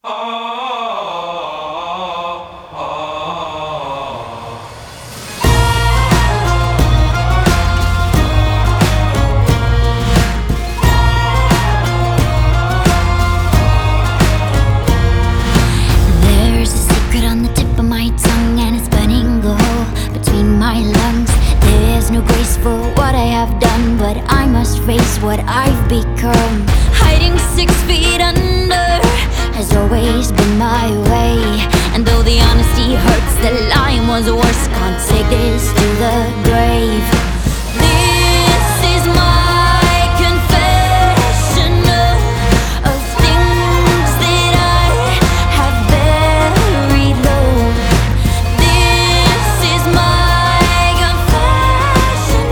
There's a secret on the tip of my tongue, and it's burning a hole between my lungs. There's no grace for what I have done, but I must face what I've become. Hiding 6 feet under has always been my way, and though the honesty hurts, the lying was worse. Can't take this to the grave. This is my confession of things that I have buried low. This is my confession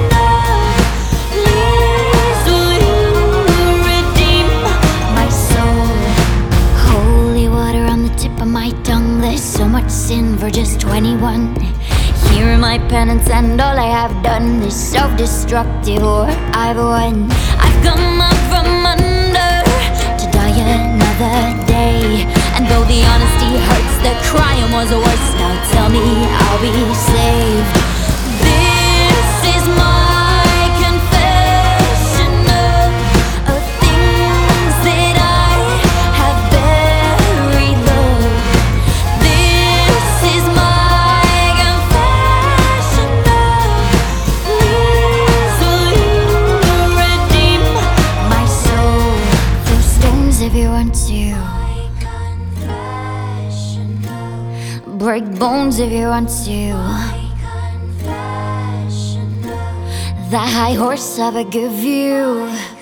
please will you redeem my soul. Holy water on the tip of my tongue. There's so much sin for just 21. Here are my penance and all I have done. This self-destructive war I've won. I've come up from under to die another day, and though the honesty hurts, the crying was worse. Now tell me I'll be saved. This is my confession of things that I have buried low. This is my confession please will you redeem my soul. Throw stones if you want to, break bones if you want to. That high horse have a good view.